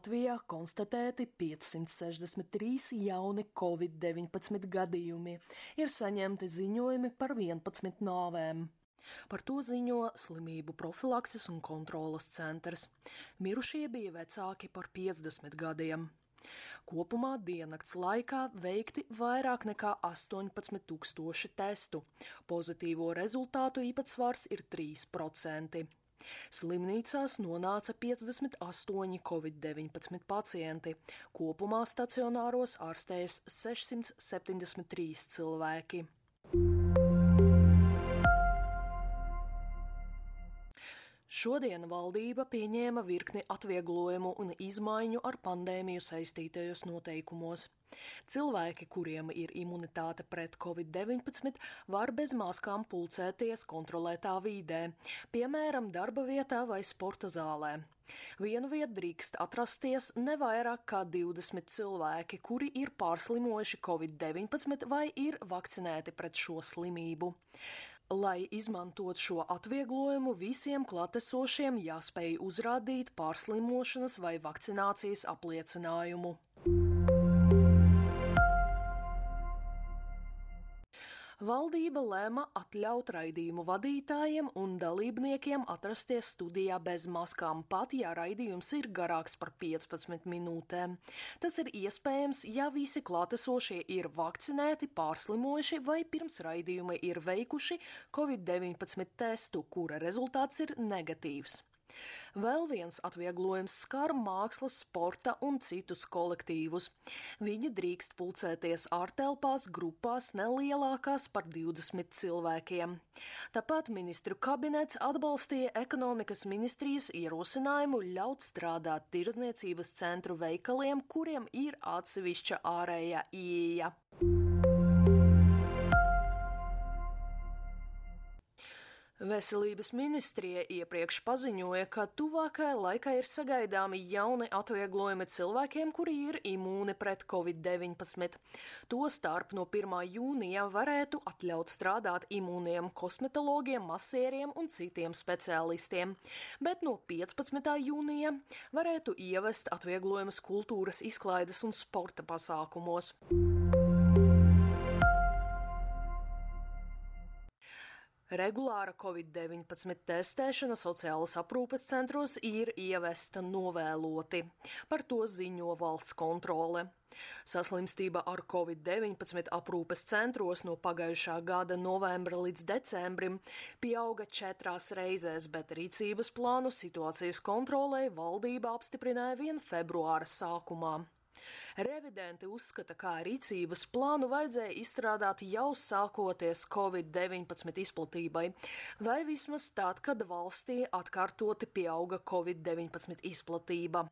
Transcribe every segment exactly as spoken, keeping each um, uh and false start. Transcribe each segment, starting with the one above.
Latvijā konstatēti piecsimt sešdesmit trīs jauni covid deviņpadsmit gadījumi. Ir saņemti ziņojumi par vienpadsmit nāvēm. Par to ziņo Slimību profilakses un kontroles centrs. Mirušie bija vecāki par piecdesmit gadiem. Kopumā diennakts laikā veikti vairāk nekā astoņpadsmit tūkstoši testu. Pozitīvo rezultātu īpatsvars ir trīs procenti. Slimnīcās nonāca piecdesmit astoņi covid deviņpadsmit pacienti. Kopumā stacionāros ārstējas sešsimt septiņdesmit trīs cilvēki. Šodien valdība pieņēma virkni atvieglojumu un izmaiņu ar pandēmiju saistītajos noteikumos. Cilvēki, kuriem ir imunitāte pret covid deviņpadsmit, var bez maskām pulcēties kontrolētā vidē, piemēram, darba vietā vai sporta zālē. Vienu vietu drīkst atrasties ne vairāk kā divdesmit cilvēki, kuri ir pārslimojuši covid deviņpadsmit vai ir vakcinēti pret šo slimību. Lai izmantot šo atvieglojumu, visiem klātesošiem jāspēj uzrādīt pārslimošanas vai vakcinācijas apliecinājumu. Valdība lēma atļaut raidījumu vadītājiem un dalībniekiem atrasties studijā bez maskām, pat ja raidījums ir garāks par piecpadsmit minūtēm. Tas ir iespējams, ja visi klātesošie ir vakcinēti, pārslimojuši vai pirms raidījuma ir veikuši covid deviņpadsmit testu, kura rezultāts ir negatīvs. Vēl viens atvieglojums skar mākslas, sporta un citus kolektīvus. Viņi drīkst pulcēties ārtelpās grupās nelielākās par divdesmit cilvēkiem. Tāpat ministru kabinets atbalstīja ekonomikas ministrijas ierosinājumu ļaut strādāt tirdzniecības centru veikaliem, kuriem ir atsevišķa ārējā ieeja. Veselības ministrija iepriekš paziņoja, ka tuvākajā laikā ir sagaidāmi jauni atvieglojumi cilvēkiem, kuri ir imūni pret covid deviņpadsmit. Tostarp no pirmā jūnija varētu atļaut strādāt imūniem kosmetologiem, masieriem un citiem speciālistiem, bet no piecpadsmitā jūnija varētu ievest atvieglojumus kultūras, izklaides un sporta pasākumos. Regulāra covid deviņpadsmit testēšana sociālas aprūpes centros ir ievesta novēloti. Par to ziņo valsts kontrole. Saslimstība ar covid deviņpadsmit aprūpes centros no pagājušā gada novembra līdz decembrim pieauga četrās reizēs, bet rīcības plānu situācijas kontrolei valdība apstiprināja vien februāra sākumā. Revidenti uzskata, ka rīcības plānu vajadzēja izstrādāt jau sākoties covid deviņpadsmit izplatībai, vai vismaz tad, kad valstī atkārtoti pieauga covid deviņpadsmit izplatība.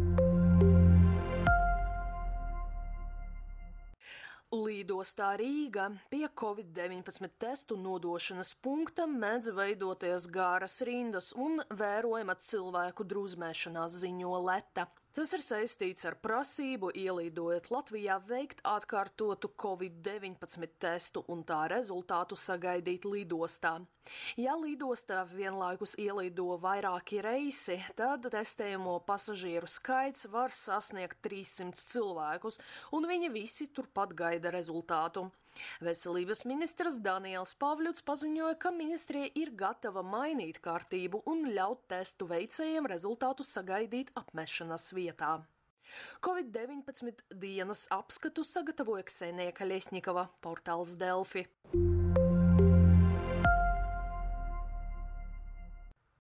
Lidostā Rīga pie covid deviņpadsmit testu nodošanas punkta mēdz veidoties garas rindas un vērojama cilvēku drūzmēšanās, ziņo Leta. Tas ir saistīts ar prasību ielidojot Latvijā veikt atkārtotu covid deviņpadsmit testu un tā rezultātu sagaidīt lidostā. Ja lidostā vienlaikus ielido vairāki reisi, tad testējumo pasažieru skaits var sasniegt trīssimt cilvēkus, un viņi visi turpat gaida rezultātu. Veselības ministrs Daniels Pavļuts paziņoja, ka ministrija ir gatava mainīt kārtību un ļaut testu veicējiem rezultātu sagaidīt apmešanas vietā. covid deviņpadsmit dienas apskatu sagatavoja Ksenija Kaļesņikova, portāls Delfi.